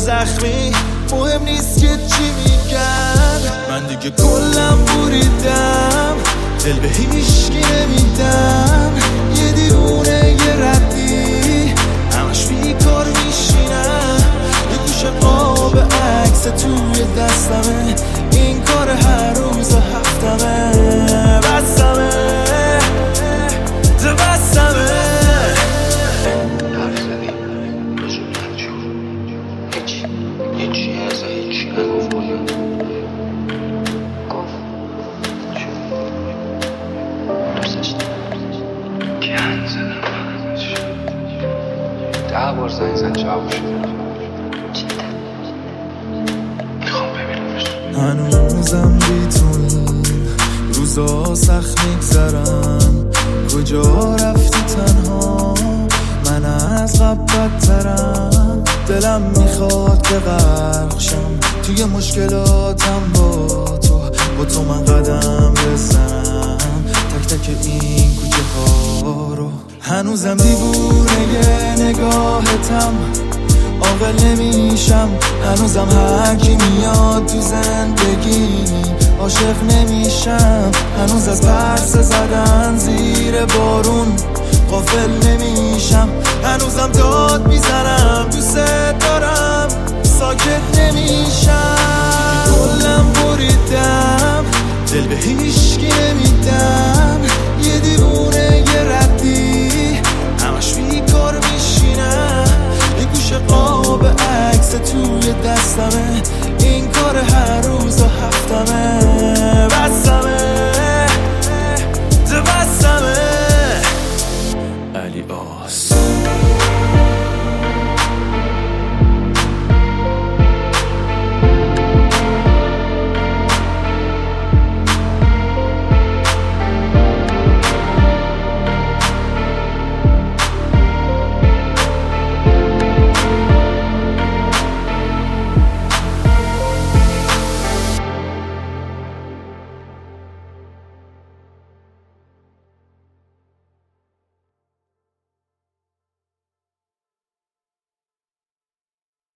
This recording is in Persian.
زخمی مهم نیست که چی میگن. من دیگه کلم بریدم، دل به هیچکی نمیدم. یه دیوونه یه ردی همش بیکار میشینم. یه گوشه قاب عکس توی دستمه، این کار هر روز هفتمه. بسمه بسمه هیچی از هیچی نگفت کنیم. گفت دوستش دارم گند زدم 10 بار زنگ زد جواب شد. میخوام ببینمش. هنوزم بی تو این روزا سخت میگذرم. کجا رفتی تنها؟ من از قبل بدترم. دلم میخواد که غرق شم توی مشکلاتم. با تو من قدم بزنم تک تک این کوچه ها رو. هنوزم دیوونه یه نگاهتم، عاقل نمیشم. هنوزم هر کی میاد تو زندگی عاشق نمیشم. هنوز از پرسه زدن زیر بارون غافل نمیشم. هنوزم داد میزنم دوست دارم، ساکت نمیشم. کلم بریدم، دل به هیچکی نمیدم. یه دیوونه یه ردی همش بیکار میشینم. یه گوشه قاب عکس توی دستمه، این کار هر روز هفتمه.